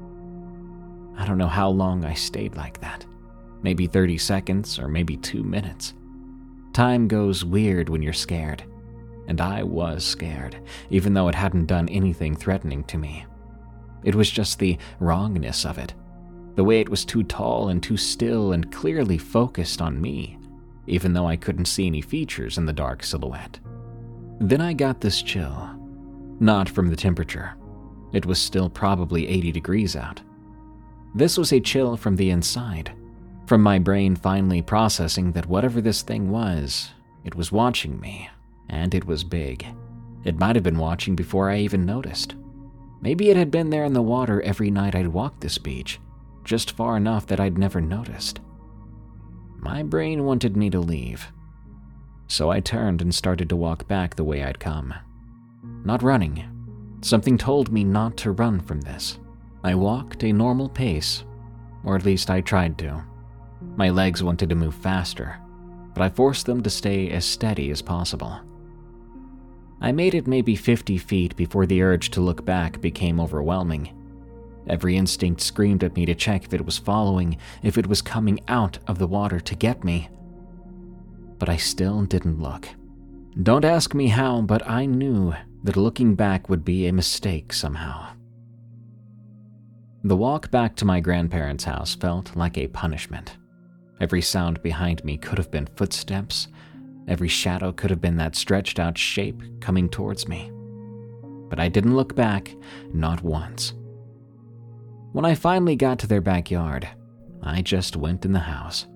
I don't know how long I stayed like that. Maybe thirty seconds or maybe two minutes. Time goes weird when you're scared, and I was scared, even though it hadn't done anything threatening to me. It was just the wrongness of it, the way it was too tall and too still and clearly focused on me, even though I couldn't see any features in the dark silhouette. Then I got this chill, not from the temperature. It was still probably eighty degrees out. This was a chill from the inside, from my brain finally processing that whatever this thing was, it was watching me, and it was big. It might have been watching before I even noticed. Maybe it had been there in the water every night I'd walked this beach, just far enough that I'd never noticed. My brain wanted me to leave. So I turned and started to walk back the way I'd come. Not running. Something told me not to run from this. I walked a normal pace, or at least I tried to. My legs wanted to move faster, but I forced them to stay as steady as possible. I made it maybe fifty feet before the urge to look back became overwhelming. Every instinct screamed at me to check if it was following, if it was coming out of the water to get me. But I still didn't look. Don't ask me how, but I knew that looking back would be a mistake somehow. The walk back to my grandparents' house felt like a punishment. Every sound behind me could have been footsteps. Every shadow could have been that stretched out shape coming towards me. But I didn't look back, not once. When I finally got to their backyard, I just went in the house.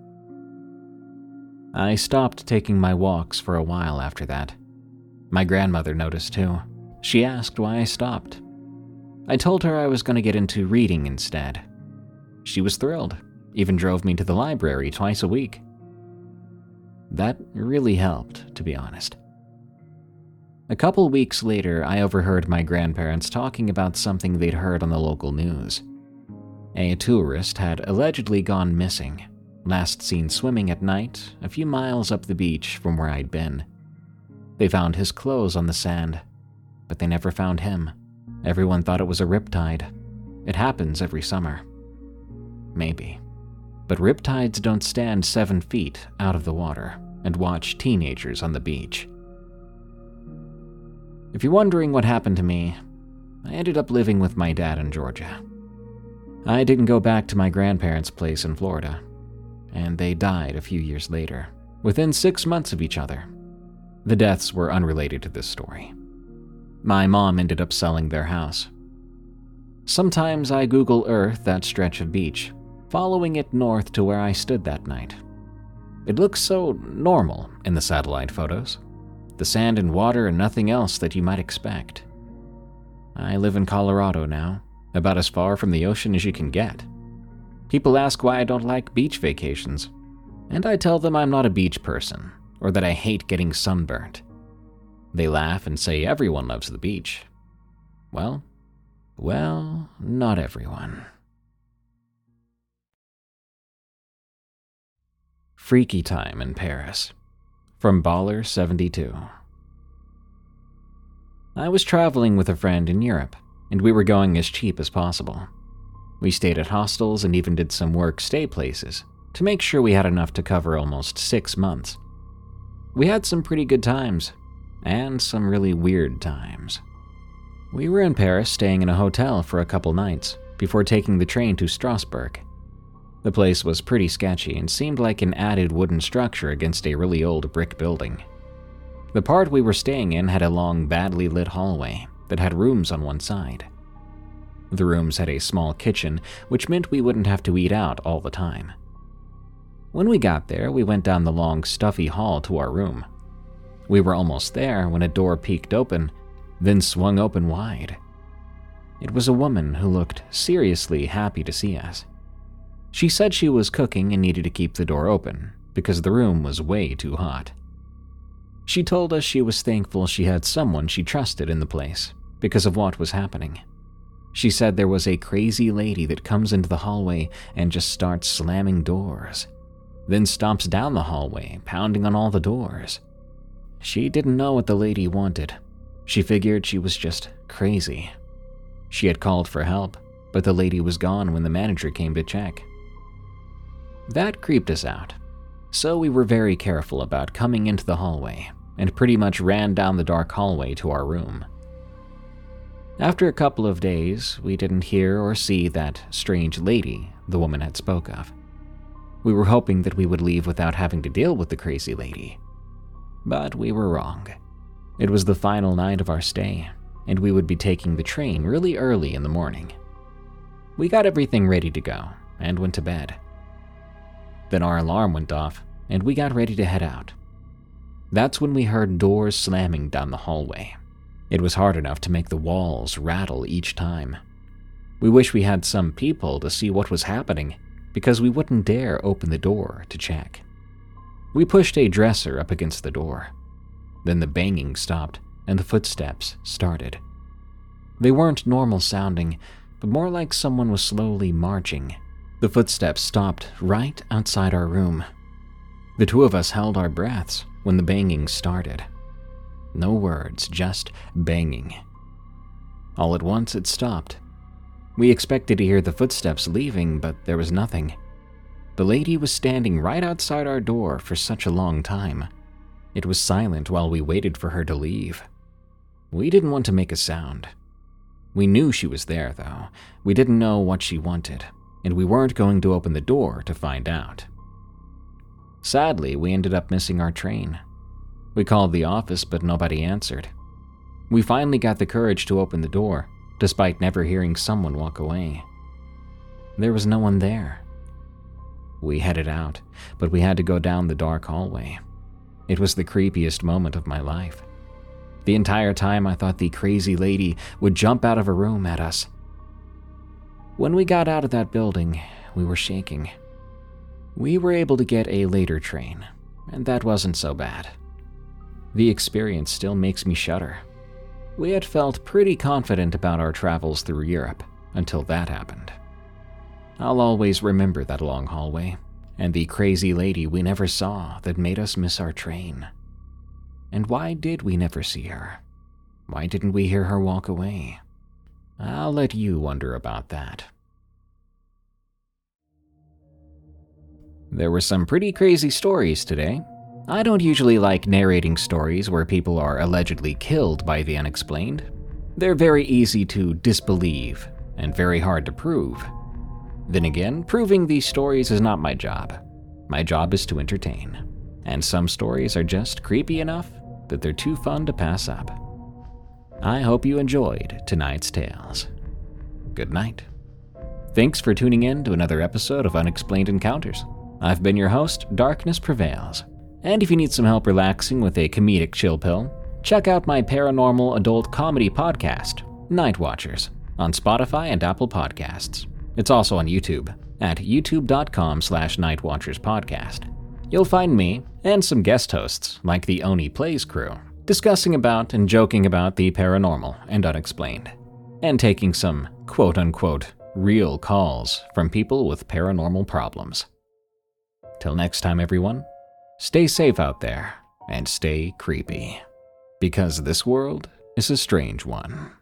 I stopped taking my walks for a while after that. My grandmother noticed too. She asked why I stopped. I told her I was going to get into reading instead. She was thrilled, even drove me to the library twice a week. That really helped, to be honest. A couple weeks later, I overheard my grandparents talking about something they'd heard on the local news. A tourist had allegedly gone missing, last seen swimming at night a few miles up the beach from where I'd been. They found his clothes on the sand, but they never found him. Everyone thought it was a riptide. It happens every summer. Maybe. But riptides don't stand seven feet out of the water and watch teenagers on the beach. If you're wondering what happened to me, I ended up living with my dad in Georgia. I didn't go back to my grandparents' place in Florida, and they died a few years later, within six months of each other. The deaths were unrelated to this story. My mom ended up selling their house. Sometimes I Google Earth that stretch of beach, following it north to where I stood that night. It looks so normal in the satellite photos. The sand and water and nothing else that you might expect. I live in Colorado now, about as far from the ocean as you can get. People ask why I don't like beach vacations, and I tell them I'm not a beach person, or that I hate getting sunburnt. They laugh and say everyone loves the beach. Well, well, not everyone. Freaky time in Paris. From Baller seventy-two. I was traveling with a friend in Europe, and we were going as cheap as possible. We stayed at hostels and even did some work-stay places to make sure we had enough to cover almost six months. We had some pretty good times, and some really weird times. We were in Paris staying in a hotel for a couple nights before taking the train to Strasbourg. The place was pretty sketchy and seemed like an added wooden structure against a really old brick building. The part we were staying in had a long, badly lit hallway that had rooms on one side. The rooms had a small kitchen, which meant we wouldn't have to eat out all the time. When we got there, we went down the long, stuffy hall to our room. We were almost there when a door peeked open, then swung open wide. It was a woman who looked seriously happy to see us. She said she was cooking and needed to keep the door open because the room was way too hot. She told us she was thankful she had someone she trusted in the place because of what was happening. She said there was a crazy lady that comes into the hallway and just starts slamming doors, then stomps down the hallway, pounding on all the doors. She didn't know what the lady wanted. She figured she was just crazy. She had called for help, but the lady was gone when the manager came to check. That creeped us out, so we were very careful about coming into the hallway and pretty much ran down the dark hallway to our room. After a couple of days, we didn't hear or see that strange lady the woman had spoke of. We were hoping that we would leave without having to deal with the crazy lady. But we were wrong. It was the final night of our stay, and we would be taking the train really early in the morning. We got everything ready to go and went to bed. Then our alarm went off, and we got ready to head out. That's when we heard doors slamming down the hallway. It was hard enough to make the walls rattle each time. We wish we had some people to see what was happening, because we wouldn't dare open the door to check. We pushed a dresser up against the door. Then the banging stopped, and the footsteps started. They weren't normal sounding, but more like someone was slowly marching. The footsteps stopped right outside our room. The two of us held our breaths when the banging started. No words, just banging. All at once it stopped. We expected to hear the footsteps leaving, but there was nothing. The lady was standing right outside our door for such a long time. It was silent while we waited for her to leave. We didn't want to make a sound. We knew she was there, though. We didn't know what she wanted, and we weren't going to open the door to find out. Sadly, we ended up missing our train. We called the office, but nobody answered. We finally got the courage to open the door, despite never hearing someone walk away. There was no one there. We headed out, but we had to go down the dark hallway. It was the creepiest moment of my life. The entire time I thought the crazy lady would jump out of a room at us. When we got out of that building, we were shaking. We were able to get a later train, and that wasn't so bad. The experience still makes me shudder. We had felt pretty confident about our travels through Europe until that happened. I'll always remember that long hallway, and the crazy lady we never saw that made us miss our train. And why did we never see her? Why didn't we hear her walk away? I'll let you wonder about that. There were some pretty crazy stories today. I don't usually like narrating stories where people are allegedly killed by the unexplained. They're very easy to disbelieve and very hard to prove. Then again, proving these stories is not my job. My job is to entertain. And some stories are just creepy enough that they're too fun to pass up. I hope you enjoyed tonight's tales. Good night. Thanks for tuning in to another episode of Unexplained Encounters. I've been your host, Darkness Prevails. And if you need some help relaxing with a comedic chill pill, check out my paranormal adult comedy podcast, Night Watchers, on Spotify and Apple Podcasts. It's also on YouTube at youtube.com slash nightwatcherspodcast. You'll find me and some guest hosts like the Oni Plays crew discussing about and joking about the paranormal and unexplained, and taking some quote-unquote real calls from people with paranormal problems. Till next time, everyone, stay safe out there and stay creepy, because this world is a strange one.